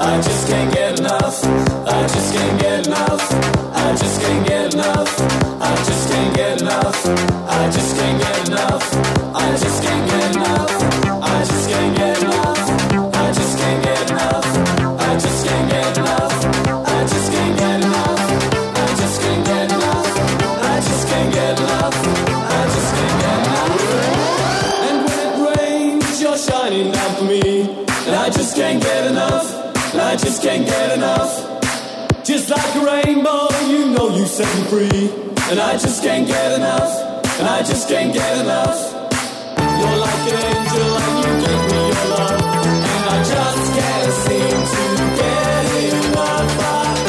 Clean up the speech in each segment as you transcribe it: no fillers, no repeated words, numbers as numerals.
I just can't get enough. I just can't get enough. I just can't get enough. I just can't get enough. I just can't get enough. I just can't get enough. I just can't get enough. I just can't get enough. I just can't get enough. I just can't get enough. I just can't get enough. I just can't get enough. I just can't get enough. And when it rains, you're shining down for me. And I just can't get enough. And I just can't get enough. Just like a rainbow, you know you set me free. And I just can't get enough. And I just can't get enough. You're like an angel and you give me your love. And I just can't seem to get enough.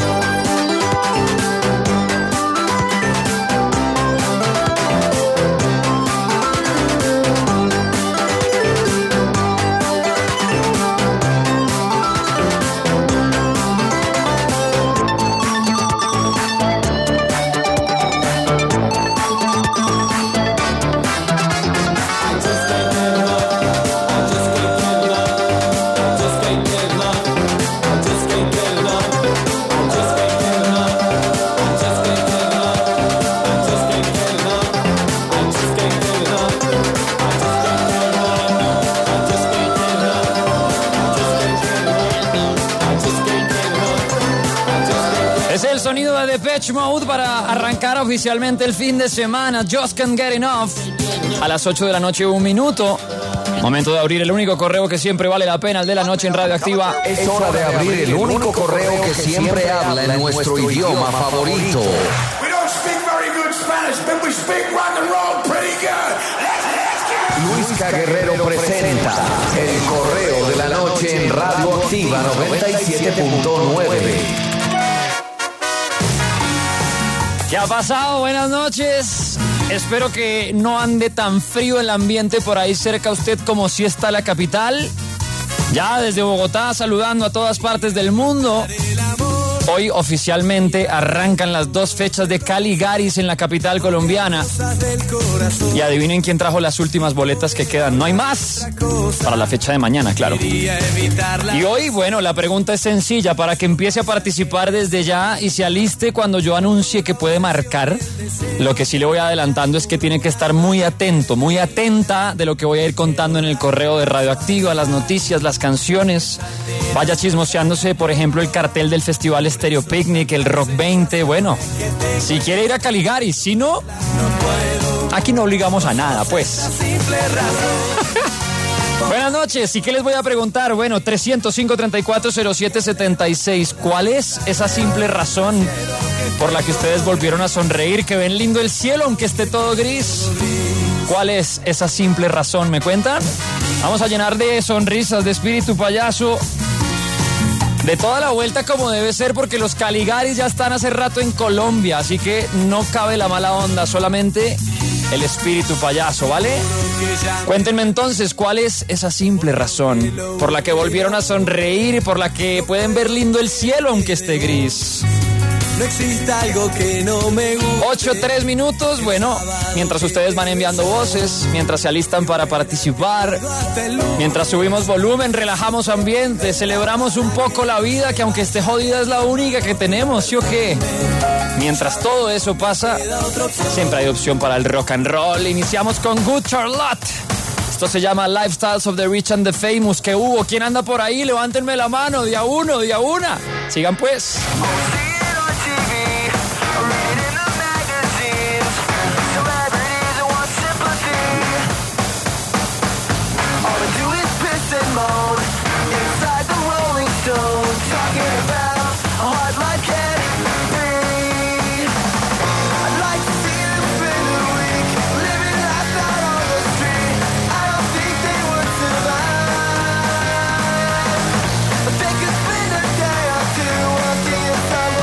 Es el sonido de Depeche Mode para arrancar oficialmente el fin de semana. Just Can't Get Enough. A las 8 de la noche, 1 minuto. Momento de abrir el único correo que siempre vale la pena, el de la noche en Radioactiva. Es hora de abrir el único correo que siempre habla en nuestro idioma favorito. We don't speak very good Spanish, but we speak rock and roll pretty good. Luisca Guerrero presenta el correo de la noche en Radioactiva 97.9. ¿Qué ha pasado? Buenas noches. Espero que no ande tan frío el ambiente por ahí cerca usted como si está la capital. Ya desde Bogotá saludando a todas partes del mundo. Hoy oficialmente arrancan las 2 fechas de Caligaris en la capital colombiana. Y adivinen quién trajo las últimas boletas que quedan. No hay más para la fecha de mañana, claro. Y hoy, bueno, la pregunta es sencilla. Para que empiece a participar desde ya y se aliste cuando yo anuncie que puede marcar. Lo que sí le voy adelantando es que tiene que estar muy atento, muy atenta de lo que voy a ir contando en el correo de Radioactiva, las noticias, las canciones. Vaya chismoseándose, por ejemplo, el cartel del Festival Stereo Picnic, el Rock 20. Bueno, si quiere ir a Caligaris, si no, aquí no obligamos a nada, pues. Buenas noches, ¿y qué les voy a preguntar? Bueno, 305-3407-76. ¿Cuál es esa simple razón por la que ustedes volvieron a sonreír, que ven lindo el cielo aunque esté todo gris? ¿Cuál es esa simple razón? ¿Me cuentan? Vamos a llenar de sonrisas, de espíritu payaso, de toda la vuelta como debe ser, porque los Caligaris ya están hace rato en Colombia, así que no cabe la mala onda, solamente el espíritu payaso, ¿vale? Cuéntenme entonces, ¿cuál es esa simple razón por la que volvieron a sonreír y por la que pueden ver lindo el cielo aunque esté gris? No existe algo que no me guste. 8-3 minutos, bueno, mientras ustedes van enviando voces, mientras se alistan para participar, mientras subimos volumen, relajamos ambiente, celebramos un poco la vida, que aunque esté jodida es la única que tenemos, ¿sí o qué? Mientras todo eso pasa, siempre hay opción para el rock and roll. Iniciamos con Good Charlotte. Esto se llama Lifestyles of the Rich and the Famous. ¿Qué hubo? ¿Quién anda por ahí? Levántenme la mano, de a uno, de a una. Sigan pues. They could spend a day or two walking in some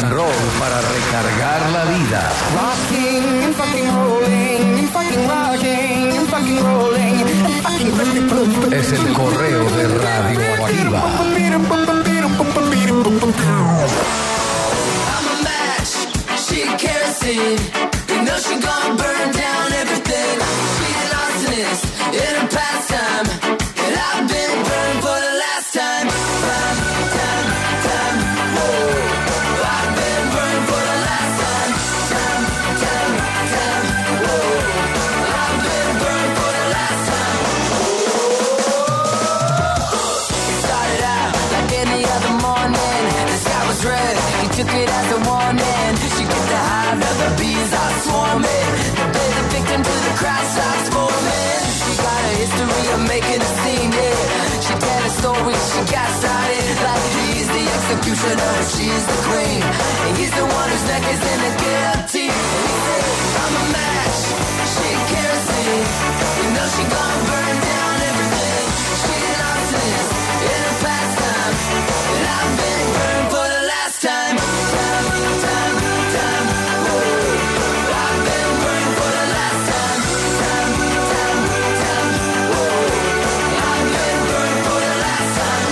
and roll para recargar la vida. Rocking and fucking rolling and fucking rocking and fucking rolling and fucking... Es el correo de Radio Activa. I'm a match, she kerosene. You know she gonna burn down everything. She an arsonist in her pastime, and I've been burned for the last time. Time, whoa. I've been burned for the last time. Time, whoa. I've been burned for the last time. It started out like any other morning. The sky was red, he took it as a warning. She get the high, now the bees are swarming. They play the victim till the crowd stops forming. She got a history of making a scene, yeah. She tell a story, she got started like he's the executioner, she's the queen, and he's the one whose neck is in the guillotine. And he said, I'm a match, she kerosene. You know she gonna burn down everything. She an arsonist in her pastime, and I've been burned for the last time. Time, whoa. I've been burned for the last time. Time, whoa. I've been burned for the last time.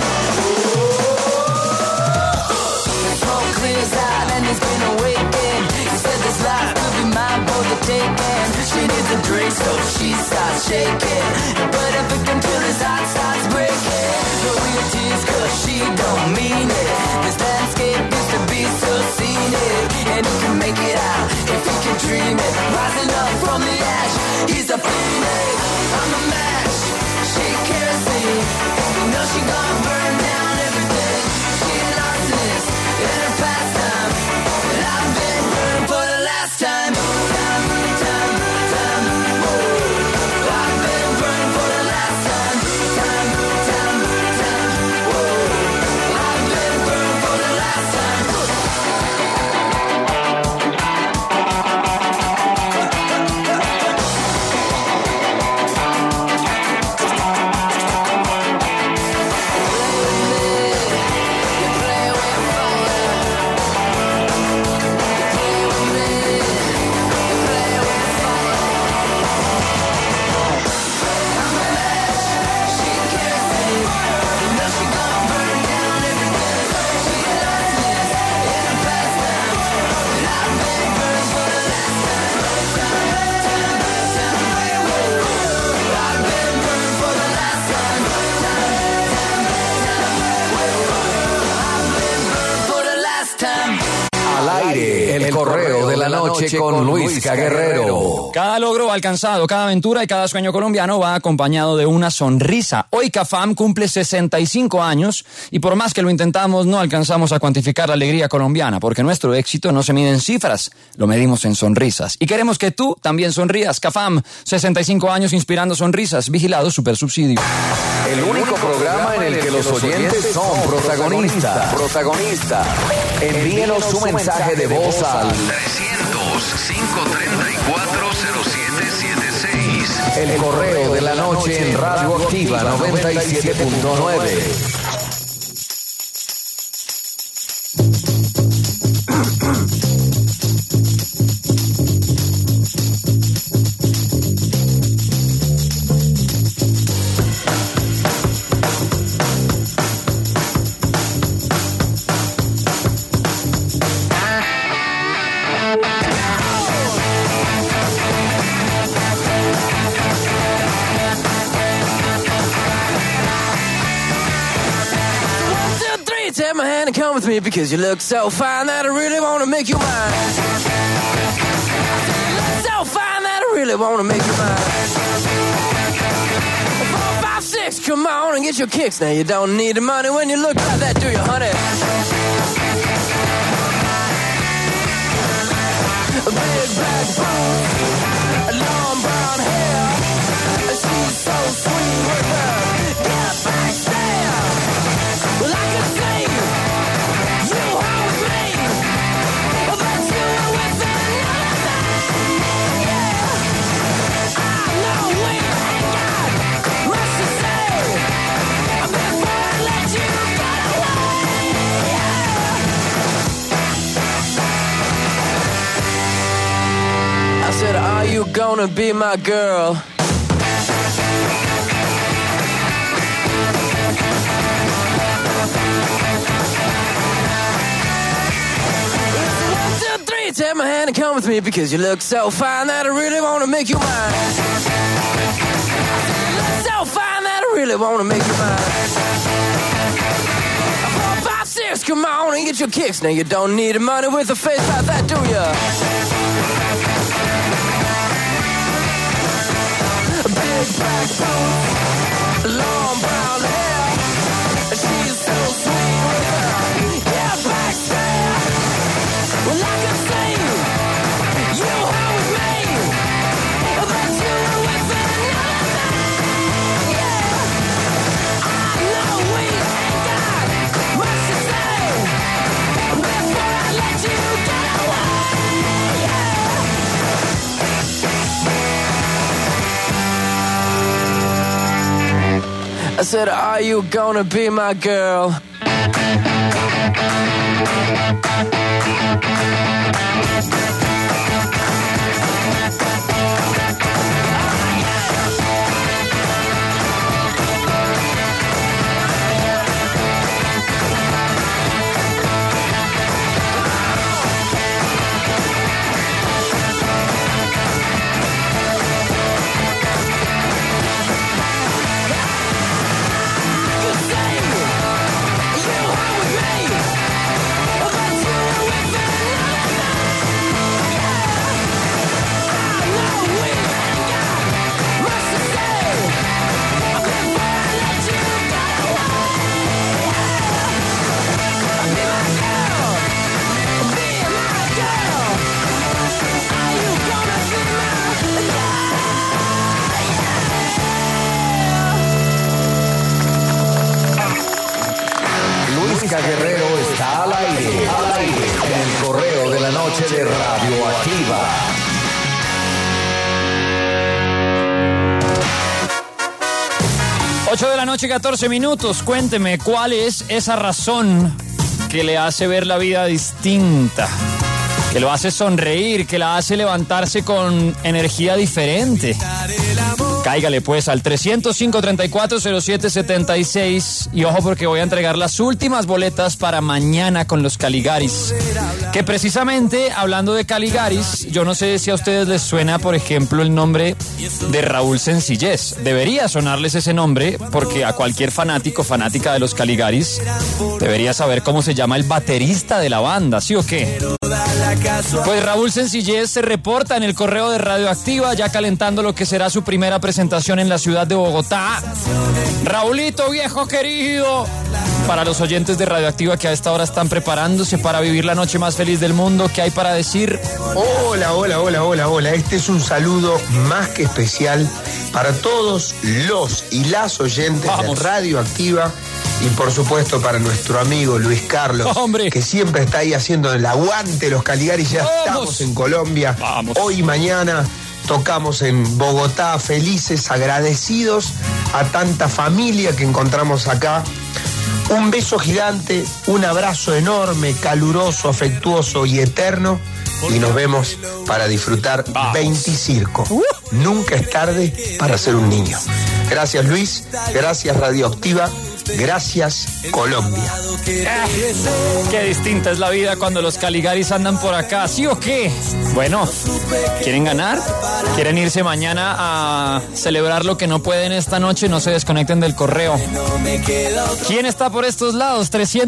The smoke clears out and it's been awakened. He said this life could be mine for the taking. She needs a drink so she starts shaking. But a victim till his heart starts breaking. No real tears cause she don't mean it. This landscape used to be so scenic, and he can make it out if he can dream it. Rising up from the ash, he's a phoenix. I'm a match, she kerosene. You know she gonna burn down everything. She an arsonist in her pastime, and I've been burned for the last time. Time, whoa. I've been burned for the last time. Time, whoa. I've been burned for the last time. Al aire, el correo de la noche con Luisca Guerrero. Cada logro alcanzado, cada aventura y cada sueño colombiano va acompañado de una sonrisa. Hoy CAFAM cumple 65 años y por más que lo intentamos no alcanzamos a cuantificar la alegría colombiana, porque nuestro éxito no se mide en cifras, lo medimos en sonrisas. Y queremos que tú también sonrías. CAFAM, 65 años inspirando sonrisas. Vigilado Supersubsidio. El único programa en el que los oyentes son protagonistas. Envíenos su mensaje de voz al 300-534-0776. El correo de la noche en Radio Activa 97.9. Take my hand and come with me because you look so fine that I really want to make you mine. You look so fine that I really want to make you mine. 4, 5, 6, come on and get your kicks. Now you don't need the money when you look like that, do you, honey? A big black boots, a long brown hair. She's so sweet with her. Get back there. Well, I can see you hold me, but you were with another thing. Yeah, I know we ain't got much to say before I let you get away. Yeah. said, are you gonna be my girl? Take my hand and come with me because you look so fine that I really wanna make you mine. You look so fine that I really wanna make you mine. 4, 5, 6, come on and get your kicks. Now you don't need money with a face like that, do ya? Big black boots, long brown hair. She's so sweet with her, yeah, black hair. Well, I can see you home with me, but you were with another man, yeah. I know we ain't got much to say before I let you get away, yeah. I said, are you gonna be my girl? Guerrero está al aire, en el correo de la noche de Radioactiva. Ocho de la noche, 14 minutos. Cuénteme, ¿cuál es esa razón que le hace ver la vida distinta? Que lo hace sonreír, que la hace levantarse con energía diferente. Cáigale pues al 305-3407-76 y ojo porque voy a entregar las últimas boletas para mañana con los Caligaris. Que precisamente, hablando de Caligaris, yo no sé si a ustedes les suena, por ejemplo, el nombre de Raúl Sencillez. Debería sonarles ese nombre porque a cualquier fanático, fanática de los Caligaris, debería saber cómo se llama el baterista de la banda, ¿sí o qué? Pues Raúl Sencillez se reporta en el correo de Radioactiva, ya calentando lo que será su primera presentación en la ciudad de Bogotá. Raulito, viejo querido. Para los oyentes de Radioactiva que a esta hora están preparándose para vivir la noche más feliz del mundo, ¿qué hay para decir? Hola. Este es un saludo más que especial para todos los y las oyentes de Radioactiva. Y por supuesto para nuestro amigo Luis Carlos, que siempre está ahí haciendo el aguante los Caligaris. Ya estamos en Colombia. Hoy y mañana tocamos en Bogotá, felices, agradecidos a tanta familia que encontramos acá. Un beso gigante, un abrazo enorme, caluroso, afectuoso y eterno. Y nos vemos para disfrutar 20 Circo. Nunca es tarde para ser un niño. Gracias Luis, gracias Radioactiva. Gracias, Colombia. Qué distinta es la vida cuando los Caligaris andan por acá, ¿sí o qué? Bueno, ¿quieren ganar? ¿Quieren irse mañana a celebrar lo que no pueden esta noche? No se desconecten del correo. ¿Quién está por estos lados?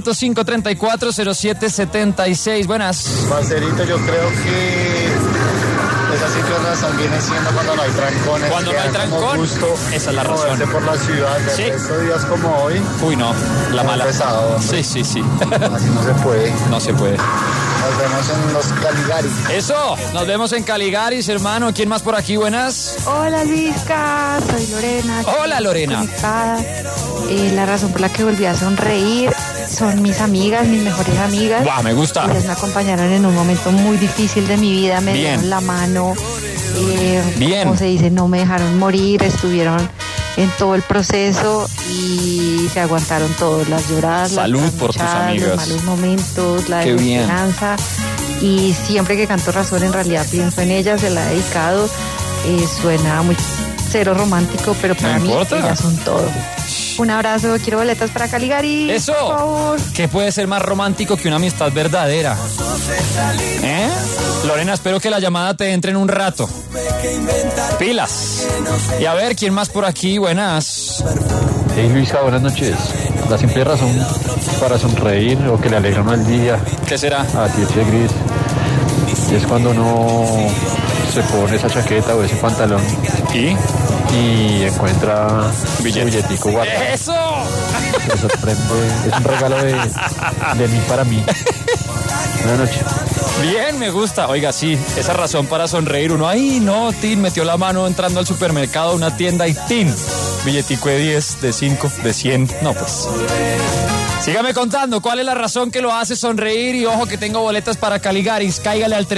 305-3407-76. Buenas. Marcelito, yo creo que esa sí que razón viene siendo cuando no hay trancones. Cuando no hay trancón, esa es la razón. Por la ciudad, sí. Estos días como hoy. Uy, no, la mala. Pesado, sí. Así no se puede. No se puede. Nos vemos en los Caligaris. Eso, nos vemos en Caligaris, hermano. ¿Quién más por aquí? Buenas. Hola, Luisca, soy Lorena. Hola, Lorena. Conectada. La razón por la que volví a sonreír son mis amigas, mis mejores amigas. ¡Guau, me gusta! Ellas me acompañaron en un momento muy difícil de mi vida, me dieron la mano. Como se dice, no me dejaron morir, estuvieron en todo el proceso y se aguantaron todas las lloradas. Salud por tus amigas. Los malos momentos, la desesperanza. y siempre que canto Razón en realidad pienso en ella, se la he dedicado. Suena muy cero romántico, pero para mí ellas son todo. Un abrazo, quiero boletas para Caligari. ¡Eso! Por favor. ¿Qué puede ser más romántico que una amistad verdadera? Lorena, espero que la llamada te entre en un rato. Pilas. Y a ver, ¿quién más por aquí? Buenas. Hey Luisa, buenas noches. La simple razón para sonreír o que le alegra uno el día. ¿Qué será? A ti, Gris. Es cuando uno se pone esa chaqueta o ese pantalón y encuentra un billetico guardado. ¡Eso! Me sorprende. Es un regalo de mí para mí. Buenas noches. Bien, me gusta. Oiga, sí, esa razón para sonreír. Uno, ay, no, Tin, metió la mano entrando al supermercado, a una tienda y Tin, billetico de 10, de 5, de 100. No, pues. Sígame contando, ¿cuál es la razón que lo hace sonreír? Y ojo que tengo boletas para Caligaris. Cáigale al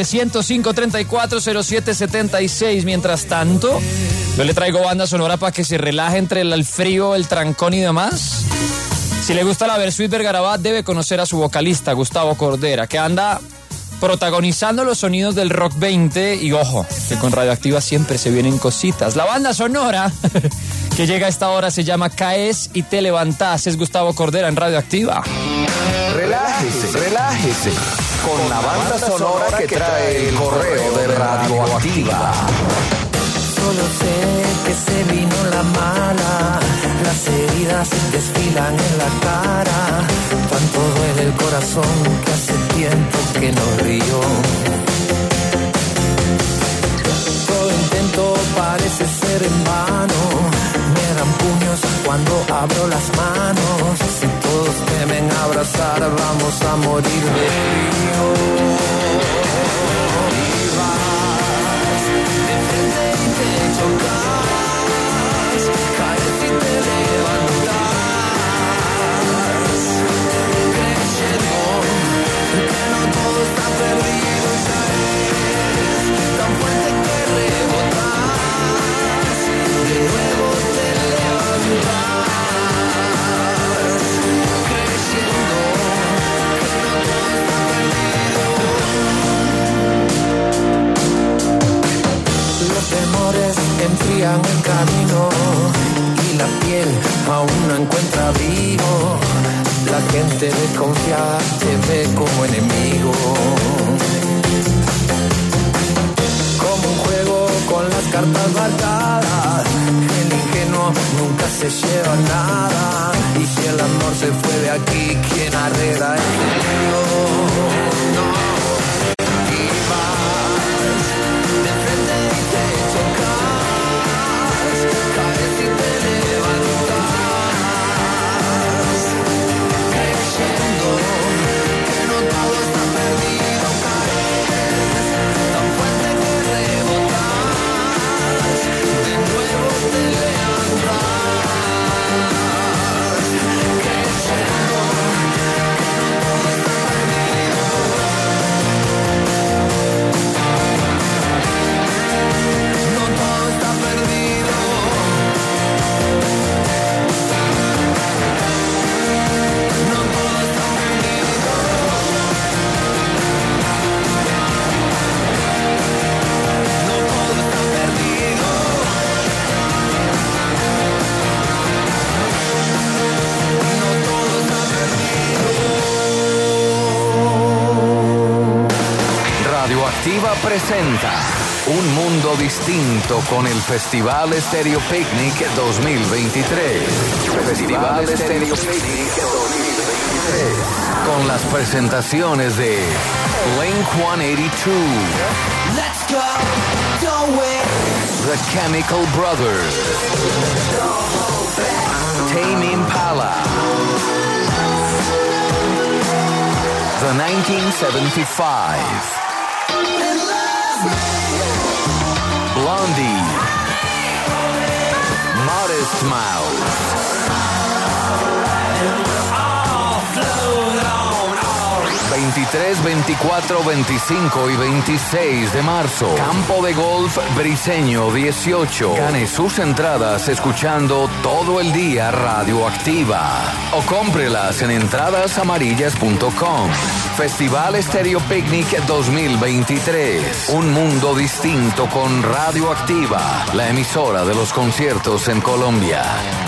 305-3407-76. Mientras tanto, yo le traigo banda sonora para que se relaje entre el frío, el trancón y demás. Si le gusta la Versuit Vergarabat, debe conocer a su vocalista, Gustavo Cordera, que anda protagonizando los sonidos del Rock 20. Y ojo, que con Radioactiva siempre se vienen cositas. La banda sonora que llega a esta hora se llama Caes y te levantás. Es Gustavo Cordera en Radioactiva. Relájese, relájese. Con la banda sonora que trae el correo de Radioactiva. Solo sé que se vino la mala, las heridas desfilan en la cara, tanto duele el corazón que hace tiempo que no río. Todo intento parece ser en vano, me dan puños cuando abro las manos, si todos temen abrazar vamos a morir de frío. Chocas, caes y te levantas, creyendo que no todo está perdido, caes tan fuerte que rebotas, de nuevo te levantas, creyendo que no todo está perdido. Los temores enfrían el camino y la piel aún no encuentra abrigo. La gente desconfiada te ve como enemigo. Como un juego con las cartas marcadas, el ingenuo nunca se lleva nada. Y si el amor se fue de aquí, ¿quién arregla el cielo? No. Radioactiva presenta Un Mundo Distinto con el Festival Estéreo Picnic 2023. Festival Estéreo Picnic 2023. Con las presentaciones de Blink-182, Let's go, don't wait. The Chemical Brothers, Tame Impala, The 1975, Blondie, Modest Mouse, 23, 24, 25 y 26 de marzo. Campo de Golf Briseño 18. Gane sus entradas escuchando todo el día Radioactiva. O cómprelas en entradasamarillas.com. Festival Estéreo Picnic 2023. Un mundo distinto con Radioactiva, la emisora de los conciertos en Colombia.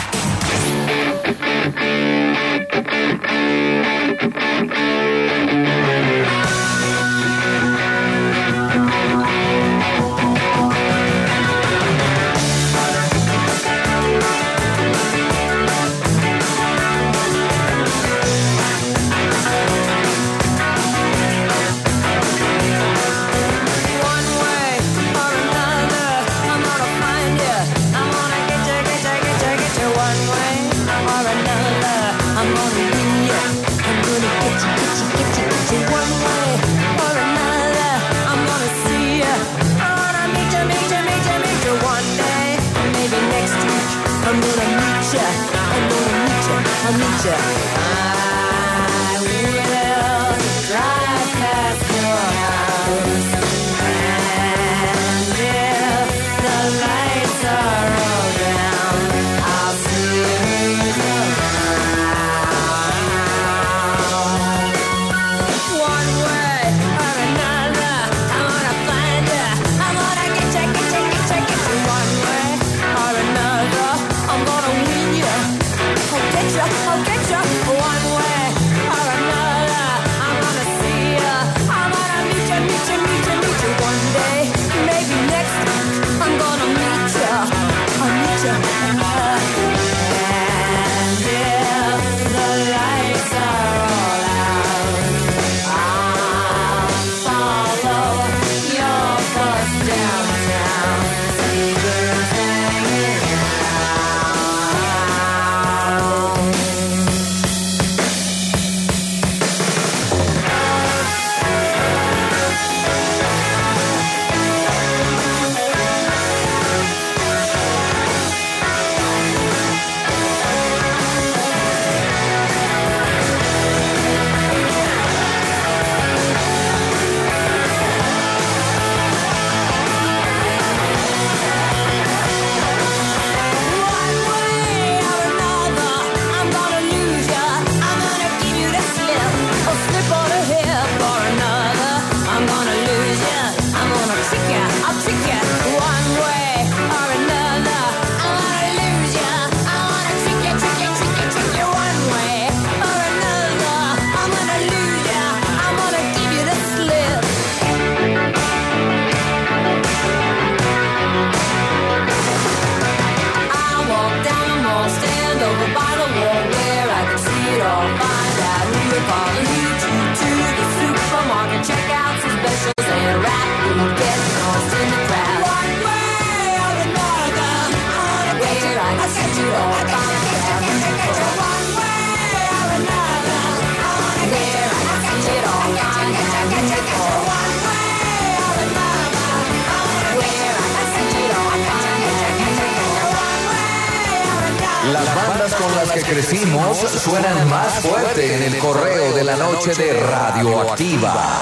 Las bandas con las que crecimos suenan más fuerte en el correo de la noche de Radioactiva.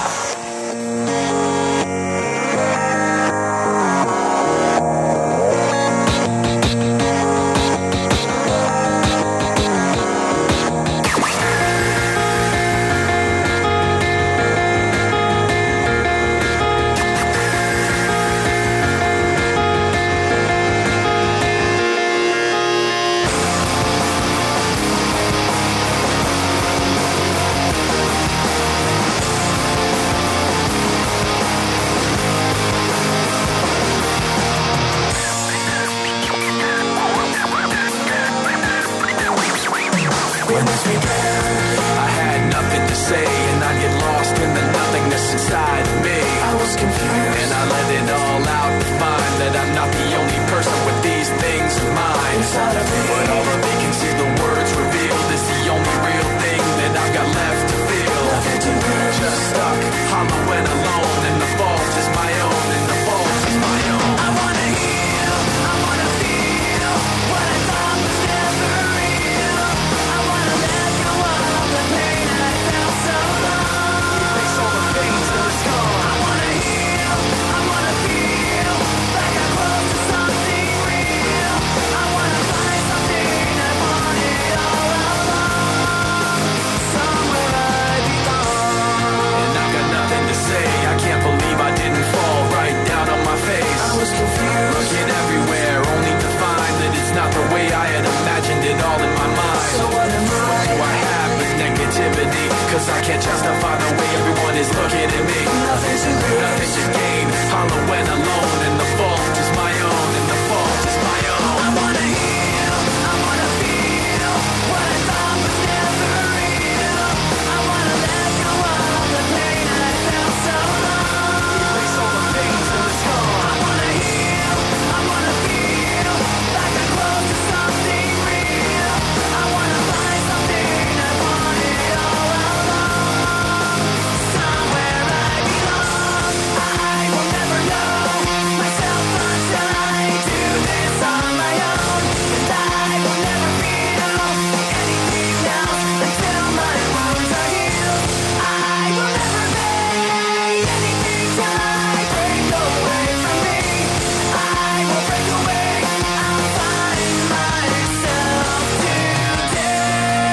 vision gain. Hollow when alone, and the fault is my own, and the fault is my own. I wanna heal, I wanna feel what I thought was never real. I wanna let go of the pain I felt so long. Erase all the veins in the skull. I wanna heal, I wanna feel like I'm close to something real. I wanna find something I wanted all along. Somewhere I belong. I will never know myself until I do this on my own. And I will never feel anything else until my wounds are healed. I will never be anything till I break away from me. I will break away. I'll find myself today.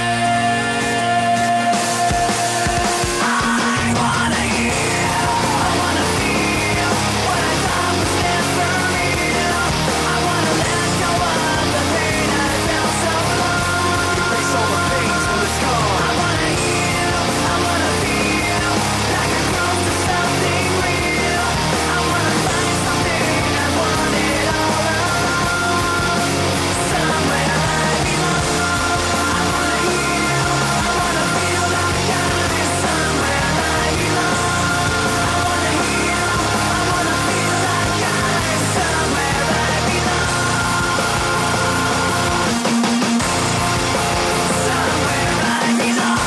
I wanna heal, I wanna feel what I thought was never real. I wanna let go of the pain I felt so long. Erase all the veins in the skull. I wanna heal, I wanna feel like I'm close to something real. I wanna find something I wanted all along. Somewhere I belong. I wanna heal, I wanna feel like I'm somewhere I belong. I wanna heal, I wanna feel like I'm somewhere I belong. Somewhere I belong.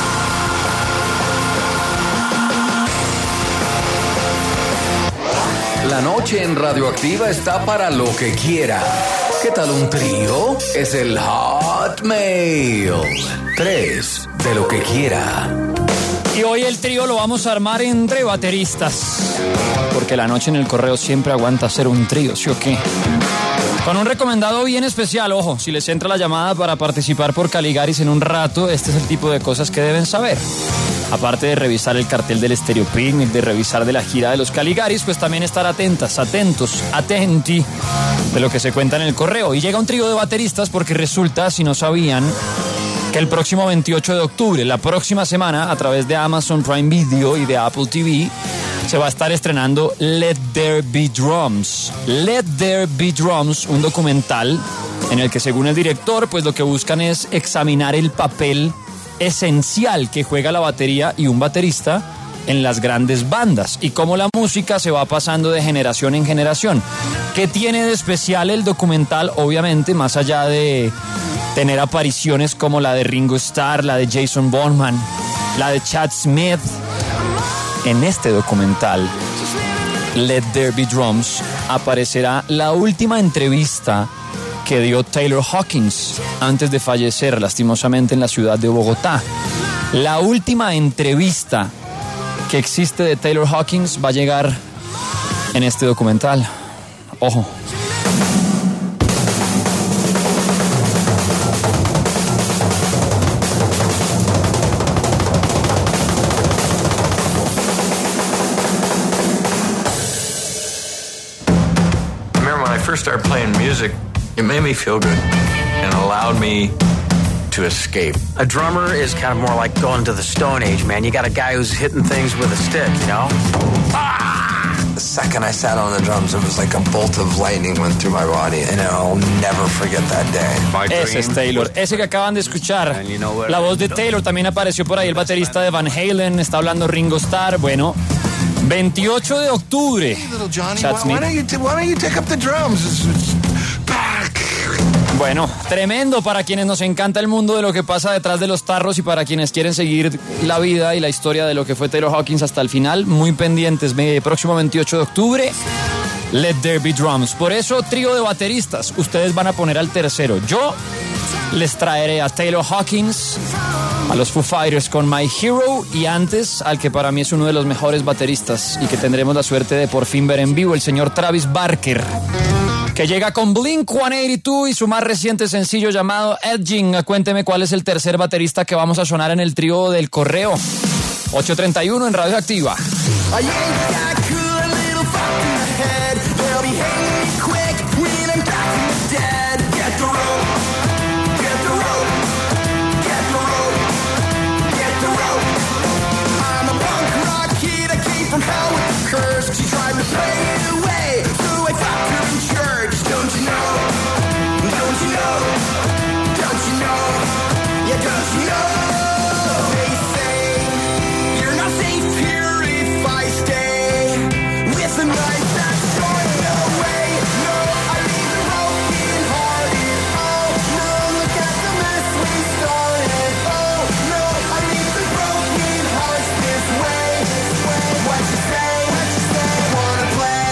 La noche en Radioactiva está para lo que quiera. ¿Qué tal un trío? Es el Hotmail. 3 de lo que quiera. Y hoy el trío lo vamos a armar entre bateristas, porque la noche en el correo siempre aguanta ser un trío, ¿sí o qué? Con un recomendado bien especial, ojo, si les entra la llamada para participar por Caligaris en un rato, este es el tipo de cosas que deben saber. Aparte de revisar el cartel del Stereo Picnic, de revisar de la gira de los Caligaris, pues también estar atentas, atentos, atenti de lo que se cuenta en el correo. Y llega un trío de bateristas porque resulta, si no sabían, que el próximo 28 de octubre, la próxima semana, a través de Amazon Prime Video y de Apple TV, se va a estar estrenando Let There Be Drums. Let There Be Drums, un documental en el que, según el director, pues lo que buscan es examinar el papel esencial que juega la batería y un baterista en las grandes bandas y cómo la música se va pasando de generación en generación. ¿Qué tiene de especial el documental? Obviamente, más allá de tener apariciones como la de Ringo Starr, la de Jason Bonham, la de Chad Smith, en este documental Let There Be Drums aparecerá la última entrevista que dio Taylor Hawkins antes de fallecer lastimosamente en la ciudad de Bogotá. La última entrevista que existe de Taylor Hawkins va a llegar en este documental. Ojo. First started playing music, it made me feel good and allowed me to escape. A drummer is kind of more like going to the Stone Age, man. You got a guy who's hitting things with a stick, you know? The second I sat on the drums, it was like a bolt of lightning went through my body, and I'll never forget that day. Ese es Taylor, ese que acaban de escuchar. La voz de Taylor también apareció por ahí, el baterista de Van Halen, está hablando Ringo Starr, bueno... 28 de octubre. Chad Smith. Bueno, tremendo para quienes nos encanta el mundo de lo que pasa detrás de los tarros y para quienes quieren seguir la vida y la historia de lo que fue Taylor Hawkins hasta el final. Muy pendientes, próximo 28 de octubre, Let There Be Drums. Por eso, trío de bateristas, ustedes van a poner al tercero. Yo les traeré a Taylor Hawkins, a los Foo Fighters con My Hero y antes al que para mí es uno de los mejores bateristas y que tendremos la suerte de por fin ver en vivo, el señor Travis Barker, que llega con Blink-182 y su más reciente sencillo llamado Edging. Cuénteme cuál es el tercer baterista que vamos a sonar en el trío del correo. 8:31 en Radio Activa. I'm a punk rock kid, I keep from hell with the curse. She tried to pray it away, so I fucked her in church. Don't you know? Don't you know? Don't you know? Yeah, don't you know? They say you're not safe here if I stay with a knife that's short. No way, no, I leave the broken hearted. Oh no, look at the mess we started. Oh no, I leave the broken hearts this way. What you say? Wanna play?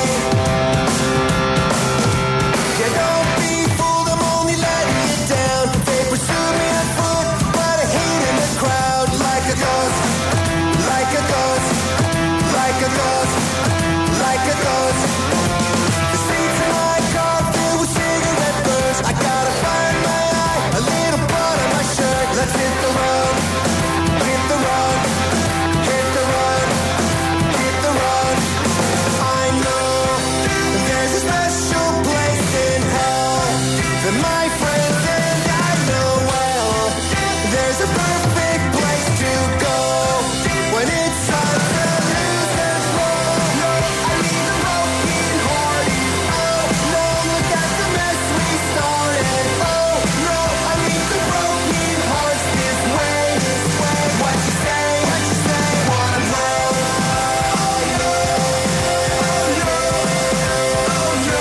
Yeah, don't be fooled, I'm only letting you down. They pursue me on foot, but I hate in the crowd. Like a ghost, like a ghost, like a ghost, like a ghost. The seats in my car filled with cigarette burns. I gotta find my eye, a little blood on my shirt. Let's hit the road, hit the road, hit the road, hit the road. I know there's a special place in hell that my friends and I know well. There's a perfect place to go when it's time to lose control. No, I leave the broken hearted. Oh no, look at the mess we started. Oh no, I leave the broken hearts this way. What you say? Wanna play? Oh no, oh no, oh no,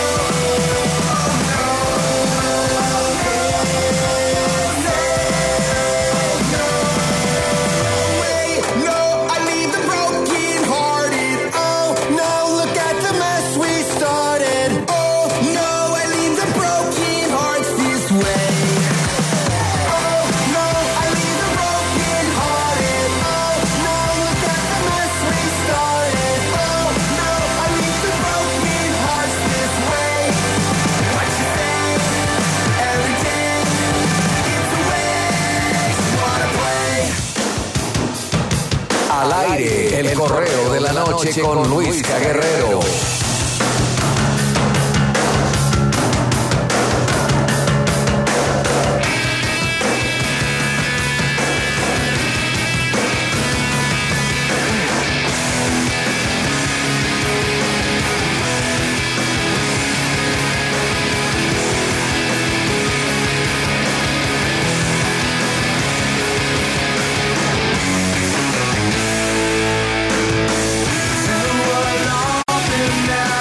no, I leave the broken hearted. Oh no, look at the mess we started. Oh no, I leave the broken hearts this way. Oh no, I leave the broken hearted. Oh no, look at the mess we started. Oh no, I leave the broken hearts this way. What you say? Everything it's a waste. Wanna play? Al aire, el correo de la noche con Luisca Guerrero. Now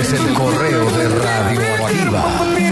es el correo de Radioactiva.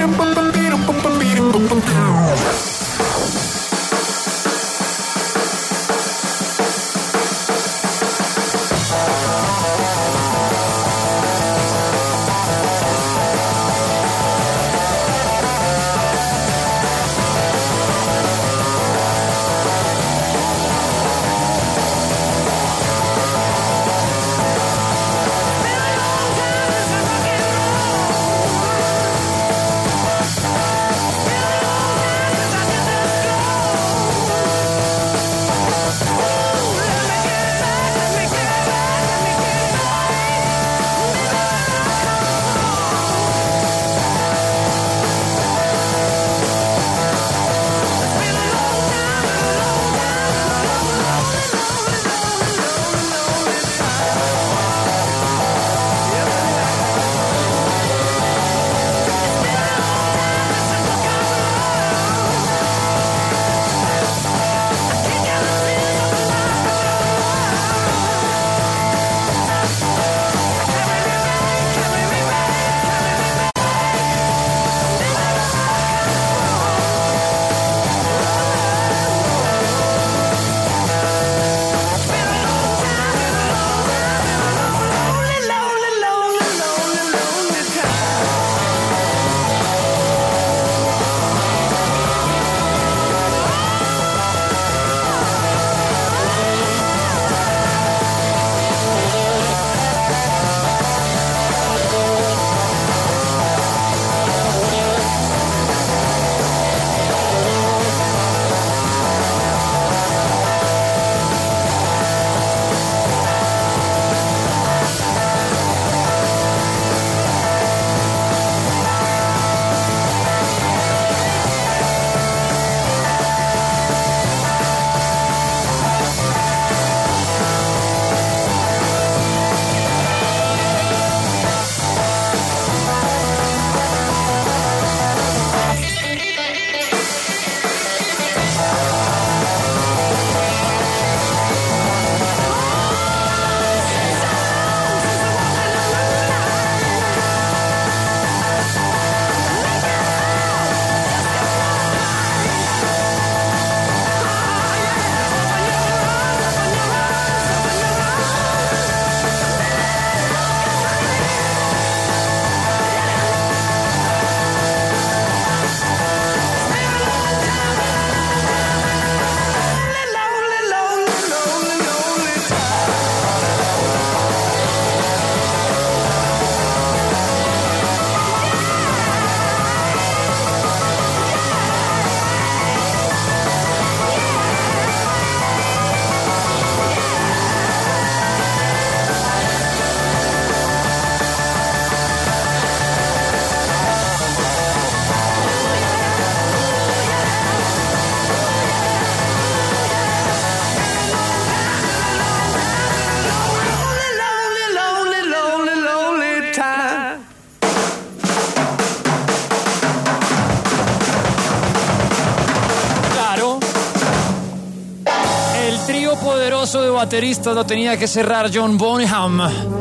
De bateristas lo tenía que cerrar John Bonham,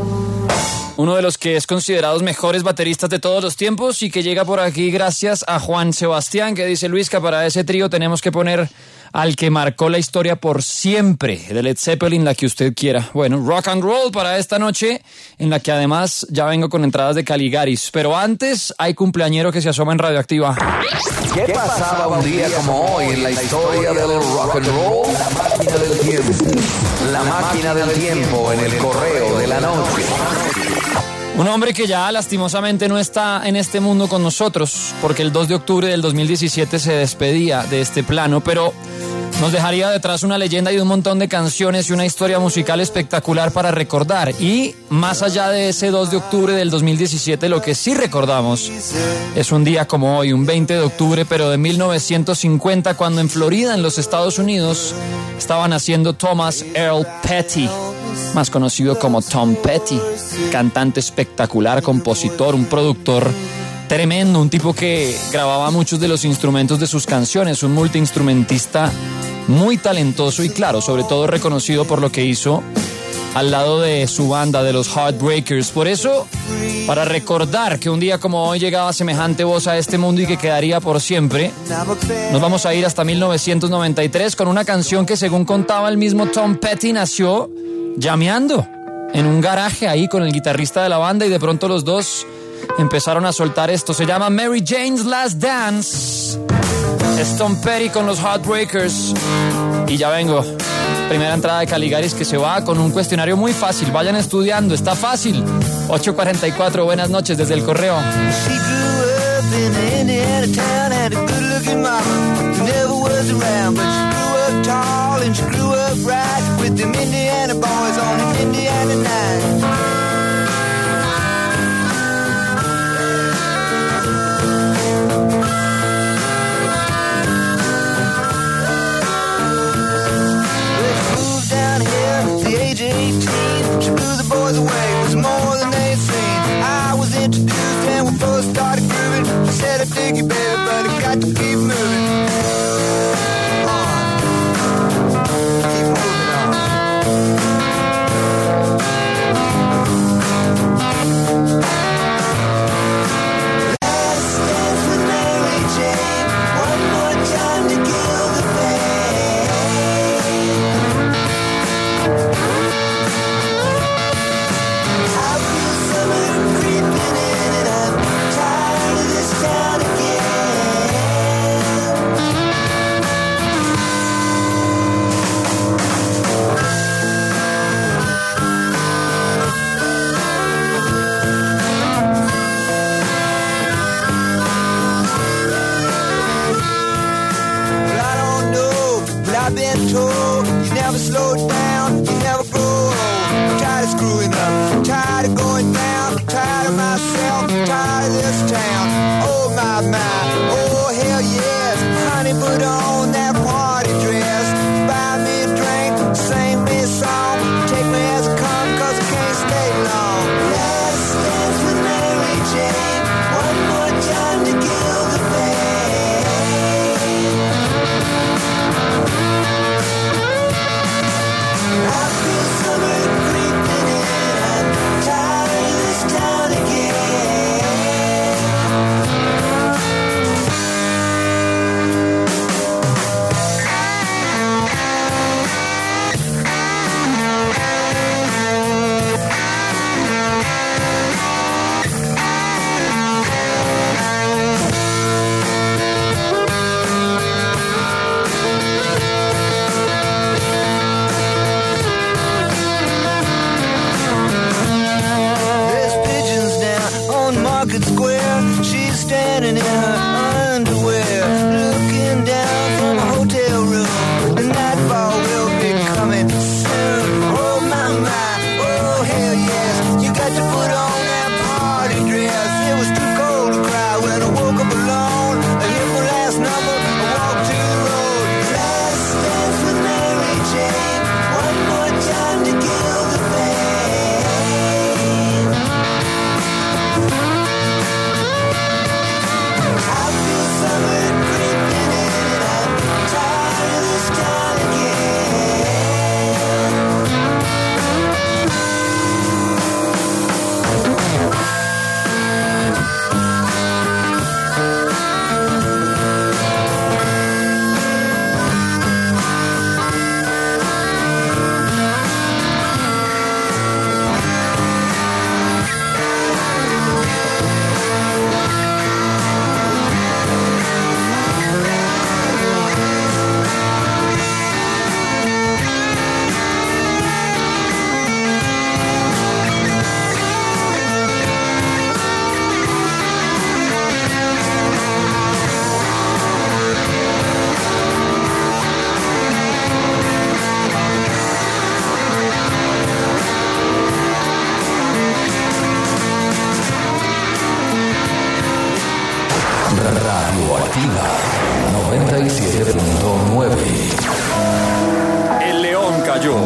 uno de los que es considerados mejores bateristas de todos los tiempos y que llega por aquí gracias a Juan Sebastián, que dice: Luisca, para ese trío tenemos que poner al que marcó la historia por siempre, de Led Zeppelin, la que usted quiera. Bueno, rock and roll para esta noche, en la que además ya vengo con entradas de Caligaris. Pero antes hay cumpleañero que se asoma en Radioactiva. ¿Qué pasaba un día como hoy en la historia del rock and roll? La máquina del tiempo. La máquina del tiempo en el correo de la noche. Un hombre que ya lastimosamente no está en este mundo con nosotros, porque el 2 de octubre del 2017 se despedía de este plano, pero nos dejaría detrás una leyenda y un montón de canciones y una historia musical espectacular para recordar. Y más allá de ese 2 de octubre del 2017, lo que sí recordamos es un día como hoy, un 20 de octubre, pero de 1950, cuando en Florida, en los Estados Unidos, estaba naciendo Thomas Earl Petty, más conocido como Tom Petty, cantante espectacular, compositor, un productor tremendo, un tipo que grababa muchos de los instrumentos de sus canciones, un multiinstrumentista muy talentoso y claro, sobre todo reconocido por lo que hizo al lado de su banda, de los Heartbreakers. Por eso, para recordar que un día como hoy llegaba semejante voz a este mundo y que quedaría por siempre, nos vamos a ir hasta 1993 con una canción que, según contaba el mismo Tom Petty, nació llameando en un garaje ahí con el guitarrista de la banda, y de pronto los dos empezaron a soltar esto. Se llama Mary Jane's Last Dance. Es Tom Petty con los Heartbreakers. Y ya vengo. Primera entrada de Caligaris, que se va con un cuestionario muy fácil. Vayan estudiando, está fácil. 8:44, buenas noches desde el correo. She grew up in the Indiana town, had a good-looking mama who never was around, but she grew up tall and she grew up right with them Indiana boys on them Indiana nights. Age 18, she blew the boys away. It was more than they'd seen. I was introduced and we both started grooving. She said, I dig you, baby, but I got to keep moving. Keep moving on. Last dance with Mary Jane. One more time to kill the pain. I've been told you never slow down, you never grow old. I'm tired of screwing up, I'm tired of going down, I'm tired of myself, I'm tired of this town. Oh my, oh hell yes, honey, put on that party dress. Buy me a drink, sing me a song, take me as I come, cause I can't stay long. Last dance with Mary Jane, one more time to kill the pain. I feel summer creeping in. I'm tired of this town again. Market Square, she's standing in her underwear, looking down from a hotel room. The nightfall will be coming soon. Oh my, oh hell yes, you got to put on that party dress. It was too cold to cry when I woke up alone. I hit my last number, I walked to the road. Last dance with Mary Jane, one more time to kill the pain. Summer creeping in, I'm tired of this town Radioactiva 97.9. El león cayó.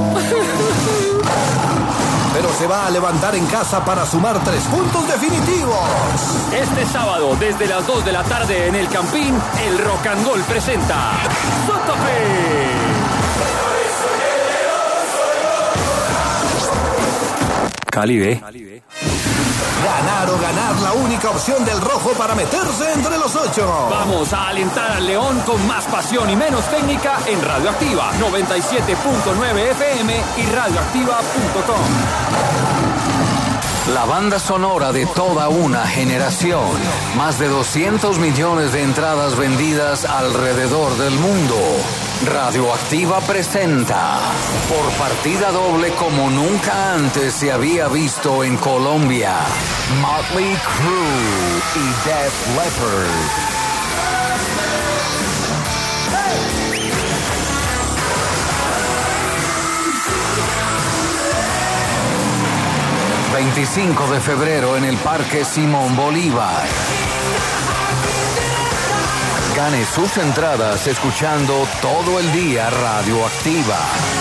Pero se va a levantar en casa para sumar 3 puntos definitivos. Este sábado, desde las 2 de la tarde en el Campín, el Rock and Roll presenta Santa Fe. Cali B. Ganar o ganar, la única opción del rojo para meterse entre los 8. Vamos a alentar al León con más pasión y menos técnica en Radioactiva 97.9 FM y radioactiva.com. La banda sonora de toda una generación. Más de 200 millones de entradas vendidas alrededor del mundo. Radioactiva presenta, por partida doble como nunca antes se había visto en Colombia, Motley Crue y Def Leppard. 25 de febrero en el Parque Simón Bolívar. Gane sus entradas escuchando todo el día Radioactiva.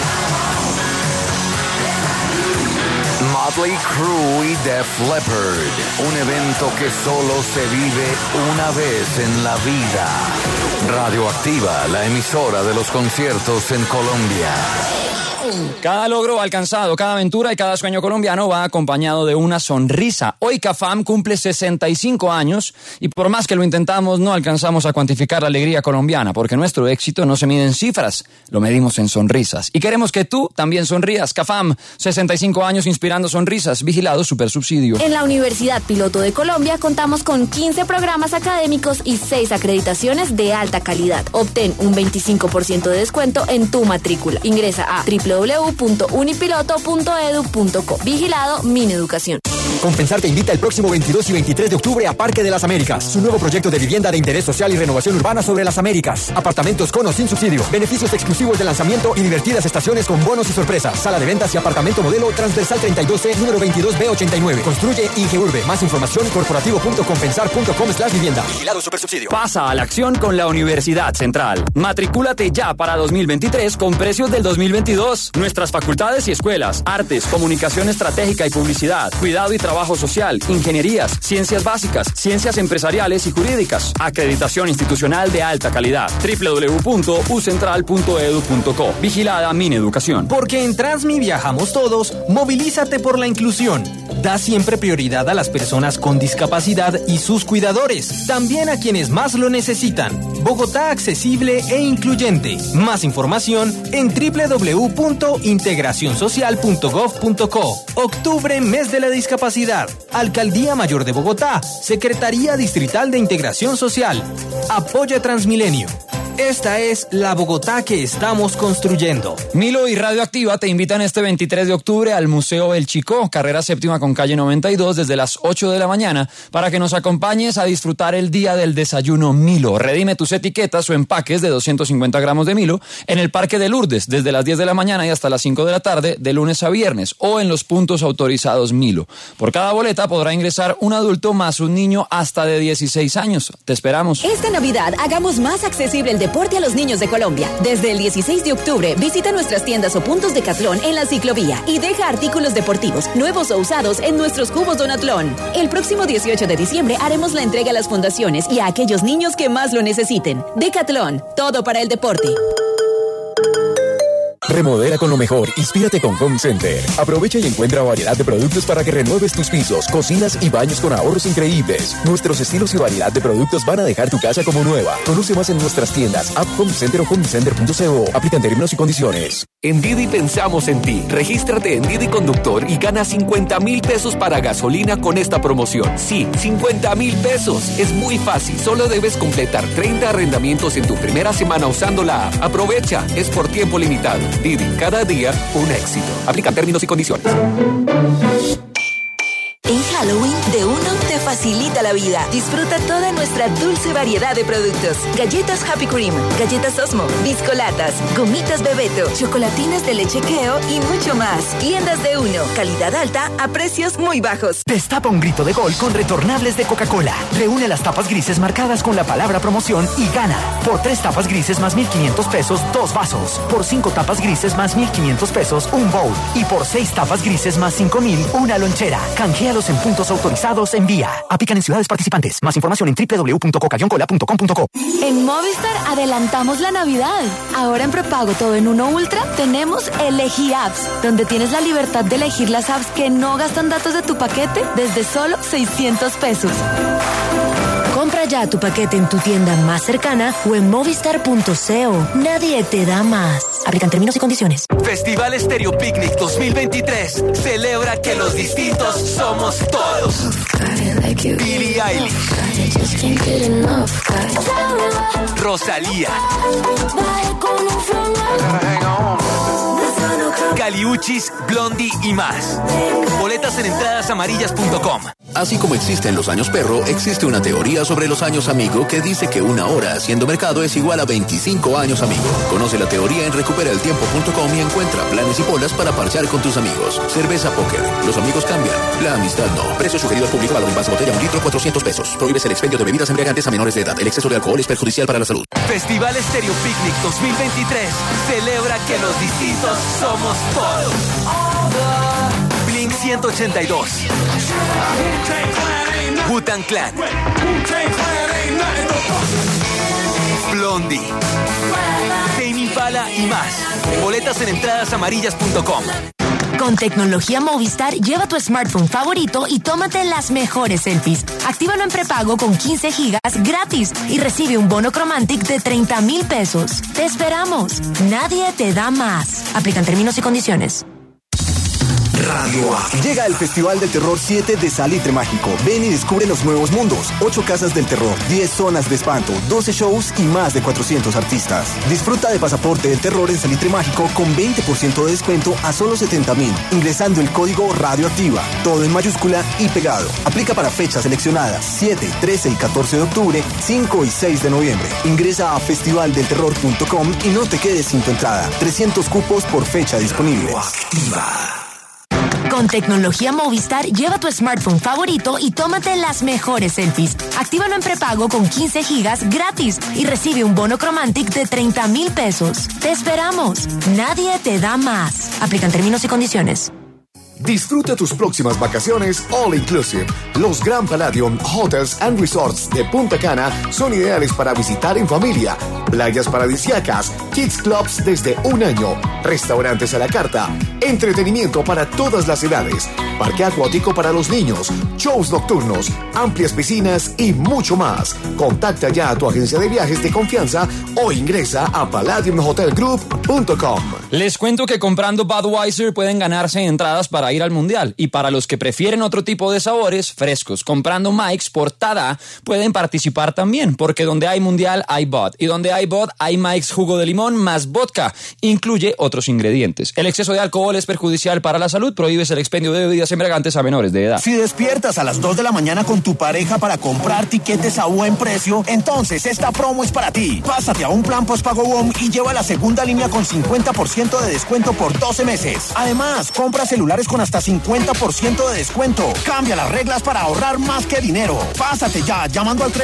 Motley Crue y Def Leppard. Un evento que solo se vive una vez en la vida. Radioactiva, la emisora de los conciertos en Colombia. Cada logro alcanzado, cada aventura y cada sueño colombiano va acompañado de una sonrisa. Hoy CAFAM cumple 65 años y por más que lo intentamos no alcanzamos a cuantificar la alegría colombiana porque nuestro éxito no se mide en cifras, lo medimos en sonrisas. Y queremos que tú también sonrías. CAFAM, 65 años inspirando sonrisas, vigilado Supersubsidio. En la Universidad Piloto de Colombia contamos con 15 programas académicos y 6 acreditaciones de alta calidad. Obtén un 25% de descuento en tu matrícula. Ingresa a www.unipiloto.edu.co. Vigilado Mineducación. Compensar te invita el próximo 22 y 23 de octubre a Parque de las Américas. Su nuevo proyecto de vivienda de interés social y renovación urbana sobre las Américas. Apartamentos con o sin subsidio. Beneficios exclusivos de lanzamiento y divertidas estaciones con bonos y sorpresas. Sala de ventas y apartamento modelo transversal 32C, número 22B89. Construye IG Urbe. Más información corporativo.compensar.com/vivienda. Vigilado Supersubsidio. Pasa a la acción con la Universidad Central. Matricúlate ya para 2023 con precios del 2022. Nuestras facultades y escuelas: artes, comunicación estratégica y publicidad, cuidado y trabajo social, ingenierías, ciencias básicas, ciencias empresariales y jurídicas. Acreditación institucional de alta calidad. www.ucentral.edu.co. Vigilada Mineducación. Porque en Transmi viajamos todos, movilízate por la inclusión. Da siempre prioridad a las personas con discapacidad y sus cuidadores, también a quienes más lo necesitan. Bogotá accesible e incluyente. Más información en www.integracionsocial.gov.co. Octubre, mes de la discapacidad. Alcaldía Mayor de Bogotá. Secretaría Distrital de Integración Social. Apoya Transmilenio. Esta es la Bogotá que estamos construyendo. Milo y Radioactiva te invitan este 23 de octubre al Museo El Chicó, carrera séptima con calle 92, desde las 8 de la mañana, para que nos acompañes a disfrutar el día del desayuno Milo. Redime tus etiquetas o empaques de 250 gramos de Milo en el Parque de Lourdes, desde las 10 de la mañana y hasta las 5 de la tarde, de lunes a viernes, o en los puntos autorizados Milo. Por cada boleta podrá ingresar un adulto más un niño hasta de 16 años. Te esperamos. Esta Navidad hagamos más accesible el deporte a los niños de Colombia. Desde el 16 de octubre, visita nuestras tiendas o puntos Decathlon en la ciclovía y deja artículos deportivos, nuevos o usados, en nuestros cubos Donatlón. El próximo 18 de diciembre haremos la entrega a las fundaciones y a aquellos niños que más lo necesiten. Decathlon, todo para el deporte. Remodela con lo mejor, inspírate con Home Center. Aprovecha y encuentra variedad de productos para que renueves tus pisos, cocinas y baños con ahorros increíbles. Nuestros estilos y variedad de productos van a dejar tu casa como nueva. Conoce más en nuestras tiendas, App Home Center o homecenter.co. Aplican términos y condiciones. En Didi pensamos en ti. Regístrate en Didi Conductor y gana 50,000 pesos para gasolina con esta promoción. Sí, 50,000 pesos. Es muy fácil. Solo debes completar 30 arrendamientos en tu primera semana usando la app. Aprovecha. Es por tiempo limitado. Didi, cada día un éxito. Aplica términos y condiciones. En Halloween, de Uno te facilita la vida. Disfruta toda nuestra dulce variedad de productos. Galletas Happy Cream, galletas Osmo, biscolatas, gomitas Bebeto, chocolatinas de leche Keo y mucho más. Tiendas de Uno, calidad alta a precios muy bajos. Destapa un grito de gol con retornables de Coca-Cola. Reúne las tapas grises marcadas con la palabra promoción y gana. Por 3 tapas grises más 1,500 pesos, 2 vasos. Por 5 tapas grises más 1,500 pesos, un bowl. Y por 6 tapas grises más 5,000, una lonchera. Canjealos en puntos autorizados en Vía. Coca-Cola. Aplican en ciudades participantes. Más información en www.coca-cola.com.co. En Movistar adelantamos la Navidad. Ahora en prepago todo en Uno Ultra tenemos Elegí Apps, donde tienes la libertad de elegir las apps que no gastan datos de tu paquete desde solo 600 pesos. Compra ya tu paquete en tu tienda más cercana o en movistar.co. Nadie te da más. Aplican términos y condiciones. Festival Estéreo Picnic 2023 celebra que los distintos somos todos. Billie Eilish, Rosalía, Caliuchis, Blondie y más. Boletas en entradasamarillas.com. Así como existen los años perro, existe una teoría sobre los años amigo que dice que una hora haciendo mercado es igual a 25 años amigo. Conoce la teoría en recuperaeltiempo.com y encuentra planes y bolas para parchar con tus amigos. Cerveza Póker. Los amigos cambian, la amistad no. Precio sugerido al público, valor en base botella, 1 litro, 400 pesos. Prohíbes el expendio de bebidas embriagantes a menores de edad. El exceso de alcohol es perjudicial para la salud. Festival Estéreo Picnic 2023 celebra que los distintos somos todos. Blink 182, Wu-Tang Clan, Blondie, Tame Impala y más. Boletas en entradasamarillas.com. Con tecnología Movistar, lleva tu smartphone favorito y tómate las mejores selfies. Actívalo en prepago con 15 gigas gratis y recibe un bono Chromantic de 30,000 pesos. ¡Te esperamos! Nadie te da más. Aplican términos y condiciones. Radio A. Llega el Festival del Terror 7 de Salitre Mágico. Ven y descubre los nuevos mundos. 8 casas del terror, 10 zonas de espanto, 12 shows y más de 400 artistas. Disfruta de Pasaporte del Terror en Salitre Mágico con 20% de descuento a solo 70,000, ingresando el código Radioactiva. Todo en mayúscula y pegado. Aplica para fechas seleccionadas 7, 13 y 14 de octubre, 5 y 6 de noviembre. Ingresa a festivaldelterror.com y no te quedes sin tu entrada. 300 cupos por fecha disponible. Con tecnología Movistar, lleva tu smartphone favorito y tómate las mejores selfies. Actívalo en prepago con 15 gigas gratis y recibe un bono Chromantic de 30,000 pesos. ¡Te esperamos! Nadie te da más. Aplican términos y condiciones. Disfruta tus próximas vacaciones all inclusive. Los Grand Palladium Hotels and Resorts de Punta Cana son ideales para visitar en familia. Playas paradisíacas, kids clubs desde 1 año, restaurantes a la carta, entretenimiento para todas las edades, parque acuático para los niños, shows nocturnos, amplias piscinas y mucho más. Contacta ya a tu agencia de viajes de confianza o ingresa a palladiumhotelgroup.com. Les cuento que comprando Budweiser pueden ganarse entradas para ir al Mundial, y para los que prefieren otro tipo de sabores frescos, comprando Mike's por Tada pueden participar también, porque donde hay Mundial hay Bud, y donde hay Bud hay Mike's jugo de limón más vodka, incluye otros ingredientes. El exceso de alcohol es perjudicial para la salud. Prohíbes el expendio de bebidas embriagantes a menores de edad. Si despiertas a las 2 de la mañana con tu pareja para comprar tiquetes a buen precio, entonces esta promo es para ti. Pásate a un plan postpago WOM y lleva la segunda línea con 50% de descuento por 12 meses. Además, compra celulares con hasta 50% de descuento. Cambia las reglas para ahorrar más que dinero. Pásate ya llamando al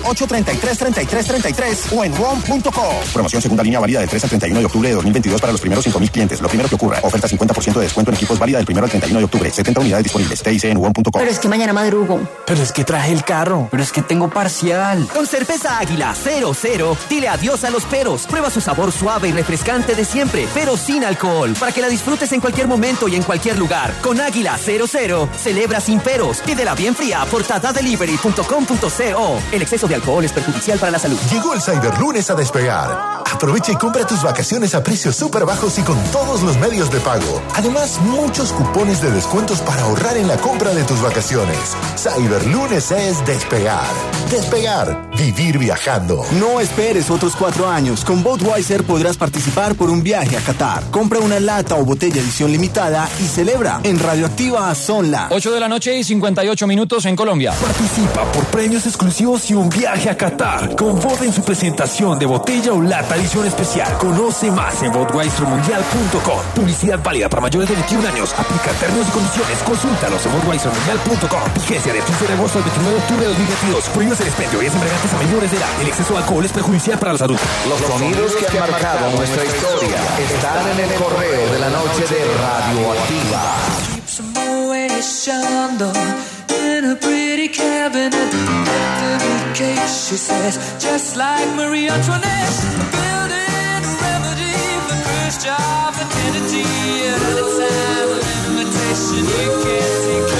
302-833-3333 o en WOM.co. Promoción segunda línea válida del 3 al 31 de octubre de 2022 para los primeros 5,000 clientes. Lo primero que ocurra. Oferta 50% de descuento en equipos válida del 1 al 31 de octubre. 70 unidades disponibles. TIC en WOM.co. Pero es que mañana madrugo. Pero es que traje el carro. Pero es que tengo parcial. Con cerveza Águila 00, dile adiós a los peros. Prueba su sabor suave y refrescante de siempre, pero sin alcohol, para que la disfrutes en cualquier momento y en cualquier lugar. Con Águila 00, celebra sin peros. Pídela bien fría por tadadelivery.com.co. El exceso de alcohol es perjudicial para la salud. Llegó el Cyberlunes a Despegar. Aprovecha y compra tus vacaciones a precios súper bajos y con todos los medios de pago. Además, muchos cupones de descuentos para ahorrar en la compra de tus vacaciones. Cyberlunes es Despegar. Despegar. Vivir viajando. No esperes otros 4 años. Con Budweiser podrás participar por un viaje a Qatar. Compra una lata o botella edición limitada y celebra. En Radioactiva son las 8 de la noche y 58 minutos en Colombia. Participa por premios exclusivos y un viaje a Qatar. Con Bud en su presentación de botella o lata edición especial. Conoce más en budweisermundial.com. Publicidad válida para mayores de 21 años. Aplica términos y condiciones. Consúltalos en budweisermundial.com. Vigencia de 15 de agosto al 29 de octubre de 2022. Prohíbes el expendio y es embriagantes a menores de edad. El exceso de alcohol es perjudicial para la salud. Los sonidos que han marcado nuestra historia están en el correo de la noche de Radioactiva. In a pretty cabinet at the case, she says, just like Marie Antoinette, building a remedy for Khrushchev and Kennedy. At a time of limitation, you can't take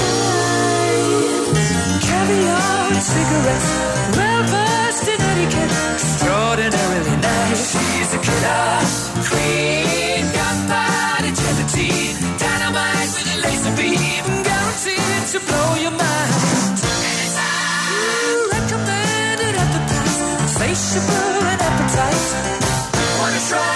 caviar and cigarettes, well versed in etiquette, extraordinarily nice. She's a killer queen, gunpowder gelatine, dynamite with a laser beam, guaranteed to blow your mind. Recommended at the price, insatiable and appetite. Wanna try?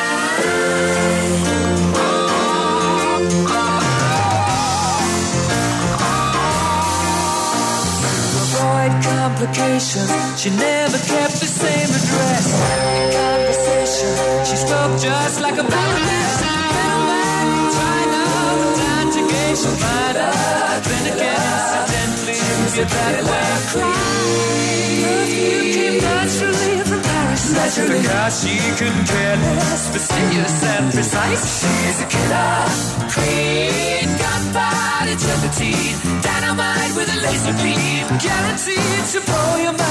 Complications, she never kept the same address. Conversation, she spoke just like a baroness. Middleman, China, conjugation, finder. Then again, incidentally, you're that way. Perfume came naturally from Paris. Naturally, because she couldn't care less, fastidious and precise. She's a killer queen, gunpowder gelatine, dynamite with a laser beam, guaranteed to blow your mind.